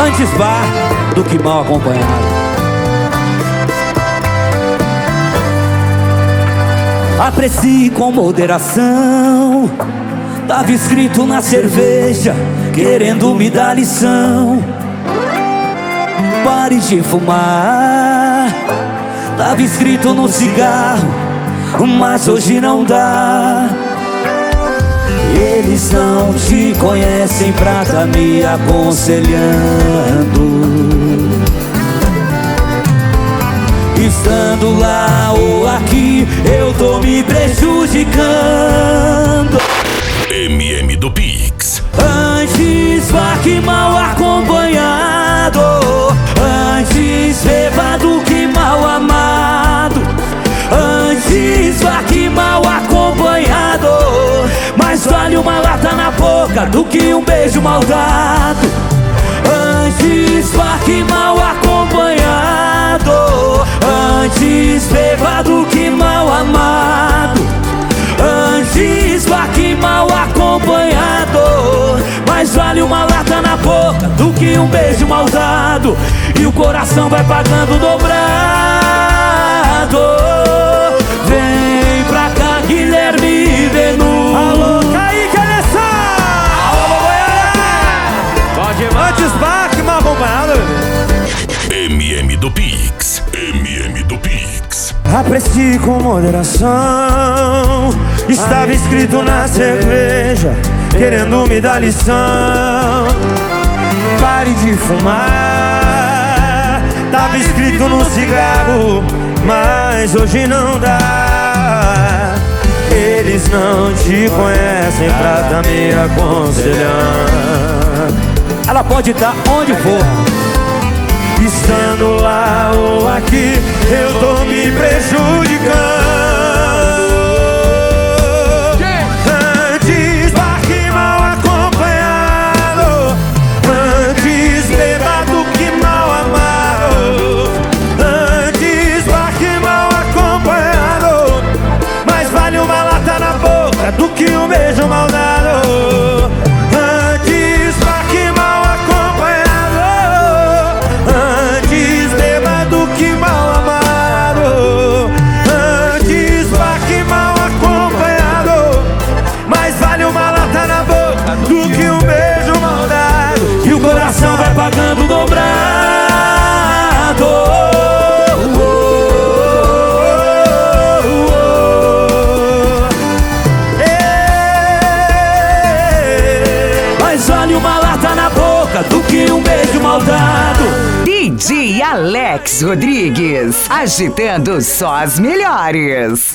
Antes bar do que mal acompanhado. Aprecie com moderação. Tava escrito na cerveja, querendo me dar lição. Pare de fumar. Tava escrito no cigarro, mas hoje não dá. Eles não te conhecem pra tá me aconselhando. Estando lá ou aqui, eu tô me prejudicando. MM do Pix. Antes vá que mal acompanhado, antes beba do que mal amado. Antes vá que mal acompanhado, mais vale uma lata na boca do que um beijo mal dado. Antes vá que mal acompanhado, antes beba do que mal amado. Antes vá que mal acompanhado, mais vale uma lata na boca do que um beijo mal dado. E o coração vai pagando dobrado. Vem pra cá, Guilherme Benu. Alô, Kaique Alessandro. Alô, Goiânia. Antes bar que mal acompanhado. MM do Pix. MM do Pix. Aprecie com moderação. Estava escrito na cerveja, querendo me dar lição. Pare de fumar. Tava escrito no cigarro, mas hoje não dá. Eles não te conhecem pra tá me aconselhando. ela pode estar onde for. Estando lá ou aqui, eu tô me prejudicando. Antes vá que mal acompanhado, antes beba do que mal amado. Antes vá que mal acompanhado, mais vale uma lata na boca do que um beijo mal dado. Pagando dobrado. Mais vale uma lata na boca do que um beijo mal dado. DJ Alex Rodrigues, agitando só as melhores.